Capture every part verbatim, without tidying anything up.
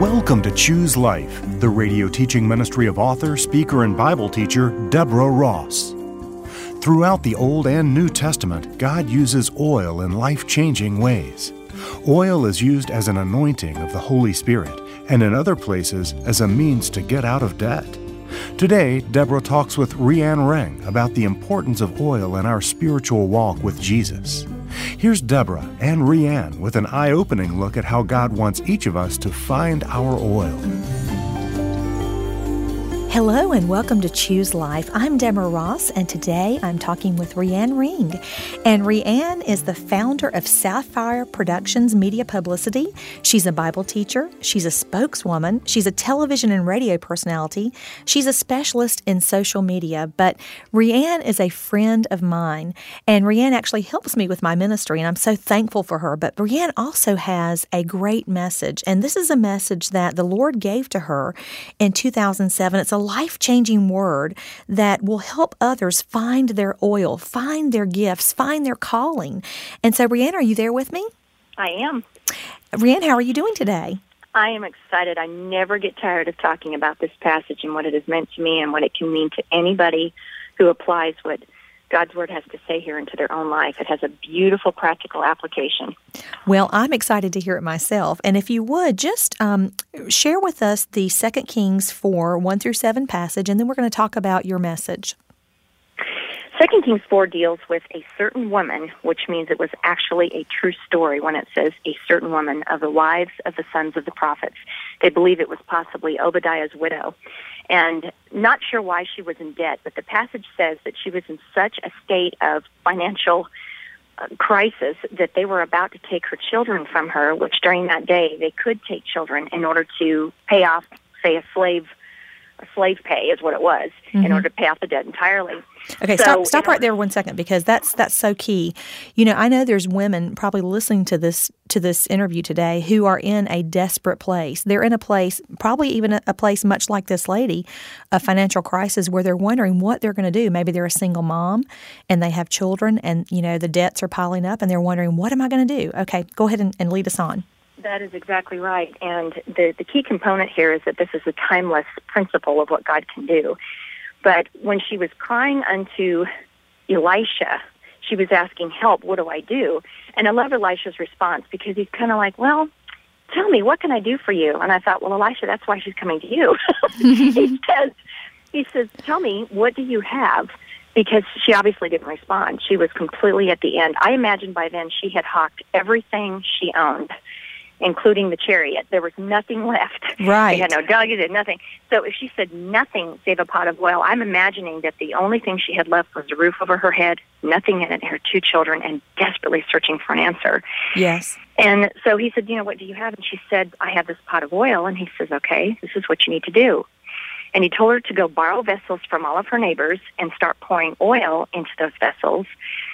Welcome to Choose Life, the radio teaching ministry of author, speaker, and Bible teacher Deborah Ross. Throughout the Old and New Testament, God uses oil in life-changing ways. Oil is used as an anointing of the Holy Spirit, and in other places as a means to get out of debt. Today, Deborah talks with Rianne Reng about the importance of oil in our spiritual walk with Jesus. Here's Deborah and Rianne with an eye-opening look at how God wants each of us to find our oil. Hello and welcome to Choose Life. I'm Deborah Ross, and today I'm talking with Rianne Reng. And Rianne is the founder of Sapphire Productions Media Publicity. She's a Bible teacher. She's a spokeswoman. She's a television and radio personality. She's a specialist in social media. But Rianne is a friend of mine, and Rianne actually helps me with my ministry, and I'm so thankful for her. But Rianne also has a great message, and this is a message that the Lord gave to her in two thousand seven. It's a life-changing word that will help others find their oil, find their gifts, find their calling. And so, Rianne, are you there with me? I am. Rianne, how are you doing today? I am excited. I never get tired of talking about this passage and what it has meant to me and what it can mean to anybody who applies what God's Word has to say here into their own life. It has a beautiful practical application. Well, I'm excited to hear it myself. And if you would, just um, share with us the Second Kings four, one through seven passage, and then we're going to talk about your message. Second Kings four deals with a certain woman, which means it was actually a true story when it says a certain woman of the wives of the sons of the prophets. They believe it was possibly Obadiah's widow. And not sure why she was in debt, but the passage says that she was in such a state of financial uh, crisis that they were about to take her children from her, which during that day they could take children in order to pay off, say, a slave a slave pay is what it was, mm-hmm. in order to pay off the debt entirely. Okay, so, stop stop right there one second, because that's that's so key. You know, I know there's women probably listening to this to this interview today who are in a desperate place. They're in a place, probably even a, a place much like this lady, a financial crisis, where they're wondering what they're going to do. Maybe they're a single mom and they have children, and you know the debts are piling up, and they're wondering, what am I going to do? Okay, go ahead and, and lead us on. That is exactly right. And the, the key component here is that this is a timeless principle of what God can do. But when she was crying unto Elisha, she was asking, help, what do I do? And I love Elisha's response, because he's kind of like, well, tell me, what can I do for you? And I thought, well, Elisha, that's why she's coming to you. he says, he says, tell me, what do you have? Because she obviously didn't respond. She was completely at the end. I imagine by then she had hawked everything she owned, including the chariot. There was nothing left. Right. They had no dogs, they had nothing. So if she said nothing save a pot of oil, I'm imagining that the only thing she had left was a roof over her head, nothing in it, her two children, and desperately searching for an answer. Yes. And so he said, you know, what do you have? And she said, I have this pot of oil. And he says, okay, this is what you need to do. And he told her to go borrow vessels from all of her neighbors and start pouring oil into those vessels.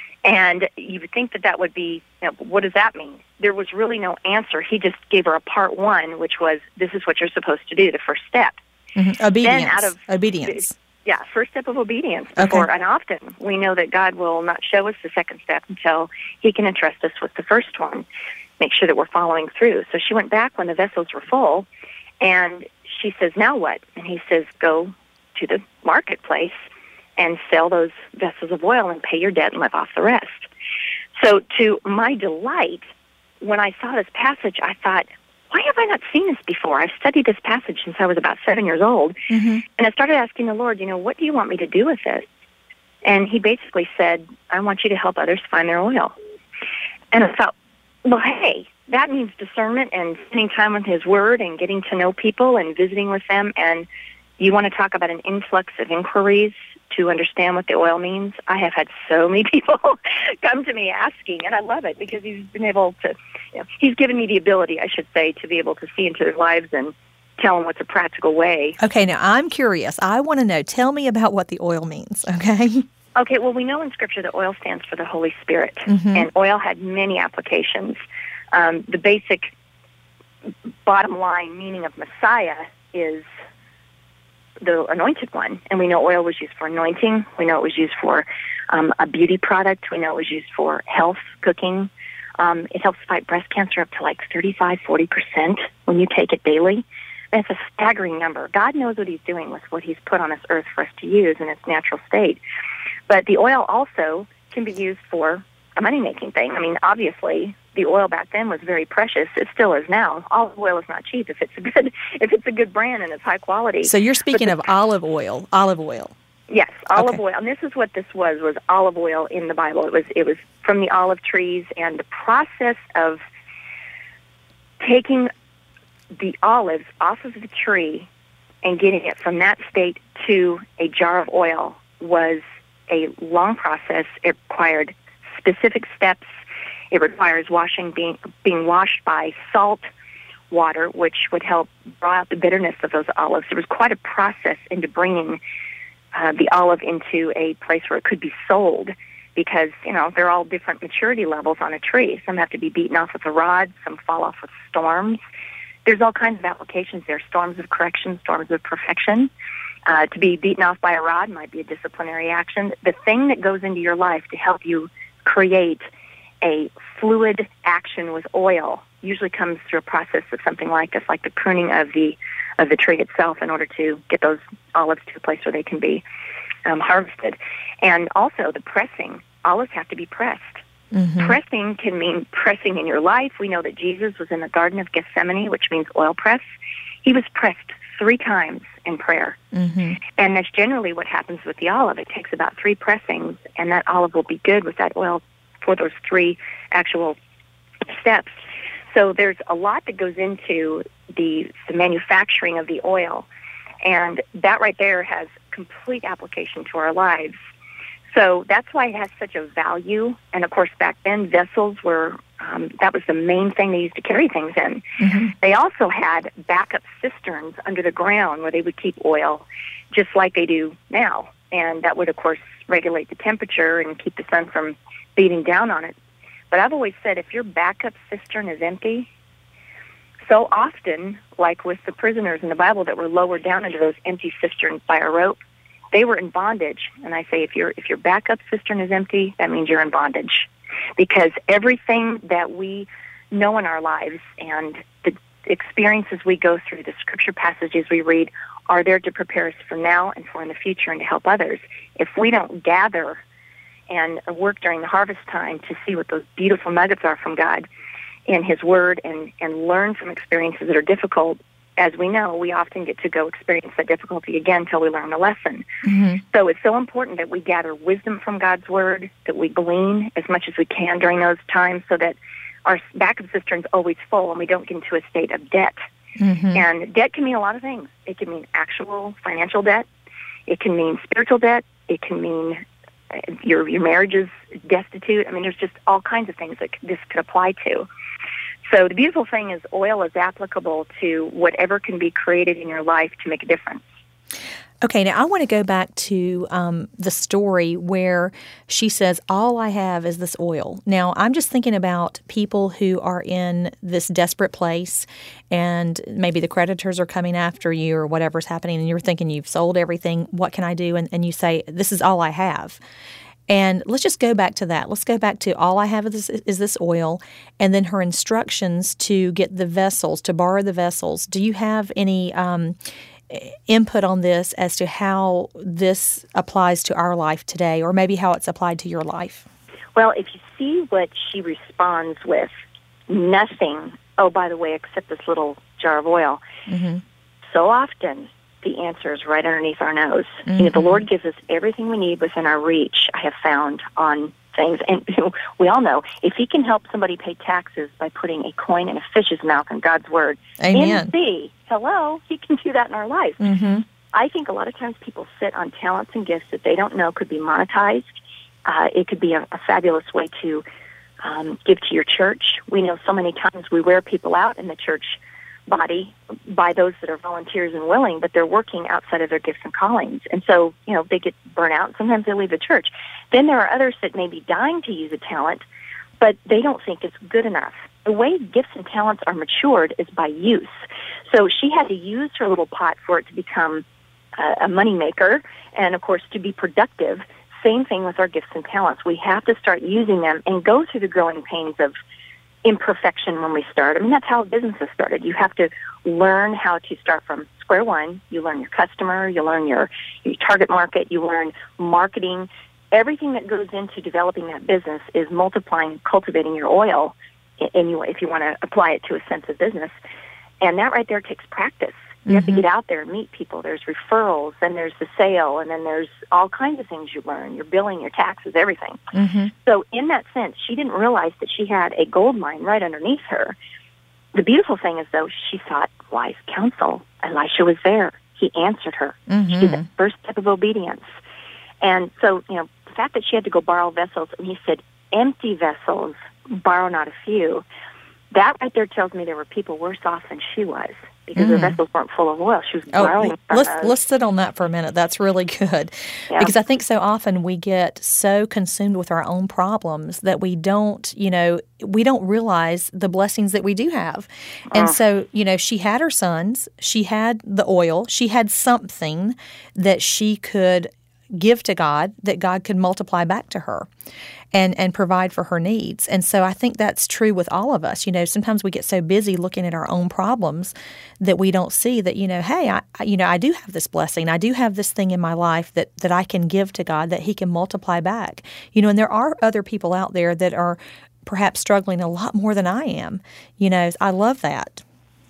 And you would think that that would be, you know, what does that mean? There was really no answer. He just gave her a part one, which was, this is what you're supposed to do, the first step. Mm-hmm. Obedience. Then out of, obedience. Yeah, first step of obedience. Before, okay. And often we know that God will not show us the second step until He can entrust us with the first one, make sure that we're following through. So she went back when the vessels were full, and she says, now what? And he says, go to the marketplace and sell those vessels of oil and pay your debt and live off the rest. So to my delight, when I saw this passage, I thought, why have I not seen this before? I've studied this passage since I was about seven years old. Mm-hmm. And I started asking the Lord, you know, what do you want me to do with this? And He basically said, I want you to help others find their oil. And I thought, well, hey, that means discernment and spending time with His Word and getting to know people and visiting with them. And you want to talk about an influx of inquiries to understand what the oil means? I have had so many people come to me asking, and I love it because He's been able to, you know, He's given me the ability, I should say, to be able to see into their lives and tell them what's a practical way. Okay, now I'm curious. I want to know. Tell me about what the oil means, okay? Okay, well, we know in Scripture that oil stands for the Holy Spirit, mm-hmm. and oil had many applications. Um, the basic bottom line meaning of Messiah is the anointed one. And we know oil was used for anointing. We know it was used for um, a beauty product. We know it was used for health, cooking. Um, it helps fight breast cancer up to like thirty-five, forty percent when you take it daily. That's a staggering number. God knows what he's doing with what he's put on this earth for us to use in its natural state. But the oil also can be used for a money-making thing. I mean, obviously, the oil back then was very precious. It still is now. Olive oil is not cheap if it's a good if it's a good brand and it's high quality. So you're speaking the, of olive oil. Olive oil. Yes, olive okay. oil. And this is what this was, was olive oil in the Bible. It was it was from the olive trees, and the process of taking the olives off of the tree and getting it from that state to a jar of oil was a long process. It required specific steps. It requires washing, being being washed by salt water, which would help draw out the bitterness of those olives. There was quite a process into bringing uh, the olive into a place where it could be sold, because, you know, they're all different maturity levels on a tree. Some have to be beaten off with a rod. Some fall off with storms. There's all kinds of applications there, storms of correction, storms of perfection. Uh, to be beaten off by a rod might be a disciplinary action. The thing that goes into your life to help you create a fluid action with oil usually comes through a process of something like this, like the pruning of the of the tree itself, in order to get those olives to a place where they can be um, harvested. And also the pressing. Olives have to be pressed. Mm-hmm. Pressing can mean pressing in your life. We know that Jesus was in the Garden of Gethsemane, which means oil press. He was pressed three times in prayer. Mm-hmm. And that's generally what happens with the olive. It takes about three pressings, and that olive will be good with that oil for those three actual steps. So there's a lot that goes into the, the manufacturing of the oil, and that right there has complete application to our lives. So that's why it has such a value. And, of course, back then, vessels were, um, that was the main thing they used to carry things in. Mm-hmm. They also had backup cisterns under the ground where they would keep oil, just like they do now. And that would, of course, regulate the temperature and keep the sun from beating down on it. But I've always said, if your backup cistern is empty, so often, like with the prisoners in the Bible that were lowered down into those empty cisterns by a rope, they were in bondage. And I say, if your if your backup cistern is empty, that means you're in bondage. Because everything that we know in our lives and the experiences we go through, the scripture passages we read, are there to prepare us for now and for in the future and to help others. If we don't gather and work during the harvest time to see what those beautiful nuggets are from God in His Word, and, and learn from experiences that are difficult, as we know, we often get to go experience that difficulty again until we learn the lesson. Mm-hmm. So it's so important that we gather wisdom from God's Word, that we glean as much as we can during those times, so that our backup cistern's always full and we don't get into a state of debt. Mm-hmm. And debt can mean a lot of things. It can mean actual financial debt. It can mean spiritual debt. It can mean your your marriage is destitute. I mean, there's just all kinds of things that this could apply to. So the beautiful thing is oil is applicable to whatever can be created in your life to make a difference. Okay, now I want to go back to um, the story where she says, all I have is this oil. Now, I'm just thinking about people who are in this desperate place, and maybe the creditors are coming after you or whatever's happening, and you're thinking you've sold everything, what can I do? And, and you say, this is all I have. And let's just go back to that. Let's go back to all I have is this, is this oil, and then her instructions to get the vessels, to borrow the vessels. Do you have any um, input on this as to how this applies to our life today, or maybe how it's applied to your life? Well, if you see what she responds with, nothing, oh, by the way, except this little jar of oil, mm-hmm. so often the answer is right underneath our nose. Mm-hmm. You know, the Lord gives us everything we need within our reach, I have found, on things. And you know, we all know, if He can help somebody pay taxes by putting a coin in a fish's mouth in God's Word, Amen. in the sea, hello, He can do that in our life. Mm-hmm. I think a lot of times people sit on talents and gifts that they don't know could be monetized. Uh, it could be a, a fabulous way to um, give to your church. We know so many times we wear people out in the church body by those that are volunteers and willing, but they're working outside of their gifts and callings. And so, you know, they get burnt out. Sometimes they leave the church. Then there are others that may be dying to use a talent, but they don't think it's good enough. The way gifts and talents are matured is by use. So she had to use her little pot for it to become uh, a moneymaker and, of course, to be productive. Same thing with our gifts and talents. We have to start using them and go through the growing pains of imperfection when we start. I mean, that's how businesses started. You have to learn how to start from square one. You learn your customer, you learn your, your target market, you learn marketing. Everything that goes into developing that business is multiplying, cultivating your oil, in you, if you want to apply it to a sense of business. And that right there takes practice. You mm-hmm. have to get out there and meet people. There's referrals, then there's the sale, and then there's all kinds of things you learn, your billing, your taxes, everything. Mm-hmm. So in that sense, she didn't realize that she had a gold mine right underneath her. The beautiful thing is, though, she sought wise counsel. Elisha was there. He answered her. Mm-hmm. She did the first step of obedience. And so, you know, the fact that she had to go borrow vessels, and he said, empty vessels, borrow not a few, that right there tells me there were people worse off than she was, because mm. the vessels weren't full of oil. She was borrowing oh, let's, from Let's sit on that for a minute. That's really good. Yeah. Because I think so often we get so consumed with our own problems that we don't, you know, we don't realize the blessings that we do have. And uh. so, you know, she had her sons, she had the oil, she had something that she could give to God that God could multiply back to her and, and provide for her needs. And so I think that's true with all of us. You know, sometimes we get so busy looking at our own problems that we don't see that, you know, hey, I, you know, I do have this blessing. I do have this thing in my life that, that I can give to God that He can multiply back. You know, and there are other people out there that are perhaps struggling a lot more than I am. You know, I love that.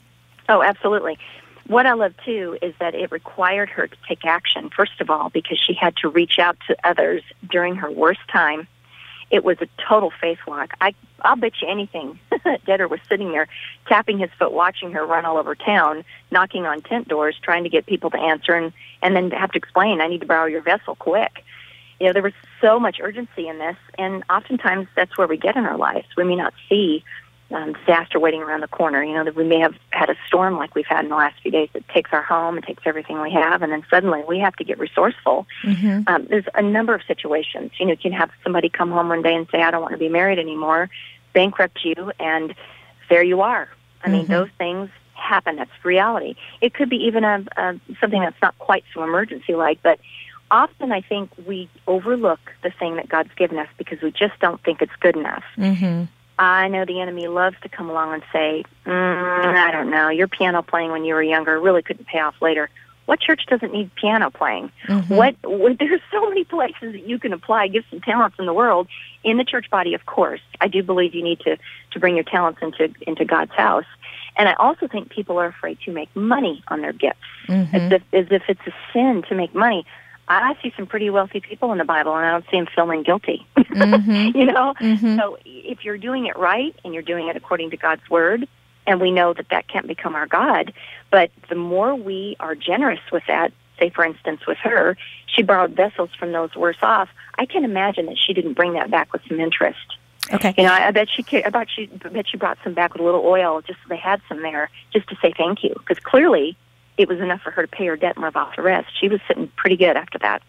Oh, absolutely. What I love, too, is that it required her to take action, first of all, because she had to reach out to others during her worst time. It was a total faith walk. I, I'll bet you anything. Debtor was sitting there, tapping his foot, watching her run all over town, knocking on tent doors, trying to get people to answer, and, and then have to explain, I need to borrow your vessel quick. You know, there was so much urgency in this, and oftentimes that's where we get in our lives. We may not see Um, disaster waiting around the corner. You know, that we may have had a storm like we've had in the last few days that takes our home and takes everything we have, and then suddenly we have to get resourceful. Mm-hmm. Um, there's a number of situations. You know, you can have somebody come home one day and say, I don't want to be married anymore, bankrupt you, and there you are. I mean, mm-hmm. those things happen. That's reality. It could be even a, a something that's not quite so emergency-like, but often I think we overlook the thing that God's given us because we just don't think it's good enough. Mm-hmm. I know the enemy loves to come along and say, mm, I don't know, your piano playing when you were younger really couldn't pay off later. What church doesn't need piano playing? Mm-hmm. What, what? There's so many places that you can apply gifts and talents in the world. In the church body, of course. I do believe you need to, to bring your talents into, into God's house. And I also think people are afraid to make money on their gifts, mm-hmm. as if, as if it's a sin to make money. I see some pretty wealthy people in the Bible, and I don't see them feeling guilty. Mm-hmm. You know? Mm-hmm. So if you're doing it right, and you're doing it according to God's Word, and we know that that can't become our God, but the more we are generous with that, say, for instance, with her, she borrowed vessels from those worse off, I can imagine that she didn't bring that back with some interest. Okay. You know, I, I bet she I bet she, I bet she brought some back with a little oil, just so they had some there, just to say thank you, because clearly it was enough for her to pay her debt and live off the rest. She was sitting pretty good after that.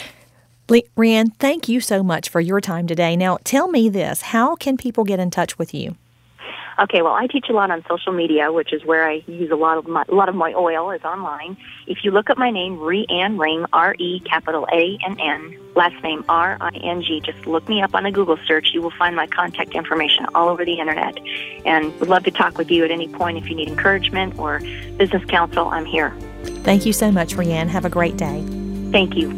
Rianne, thank you so much for your time today. Now, tell me this. How can people get in touch with you? Okay, well, I teach a lot on social media, which is where I use a lot of my, a lot of my oil is online. If you look up my name, Rianne Ring, R E capital A N N, last name R I N G, just look me up on a Google search. You will find my contact information all over the Internet. And would love to talk with you at any point if you need encouragement or business counsel. I'm here. Thank you so much, Rianne. Have a great day. Thank you.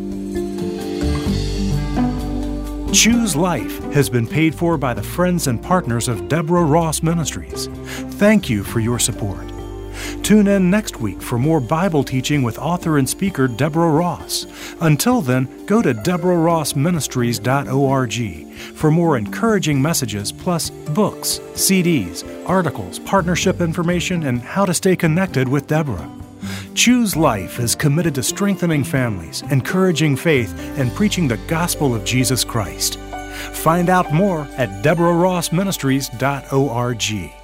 Choose Life has been paid for by the friends and partners of Deborah Ross Ministries. Thank you for your support. Tune in next week for more Bible teaching with author and speaker Deborah Ross. Until then, go to deborah ross ministries dot org for more encouraging messages, plus books, C Ds, articles, partnership information, and how to stay connected with Deborah. Choose Life is committed to strengthening families, encouraging faith, and preaching the gospel of Jesus Christ. Find out more at deborah ross ministries dot org.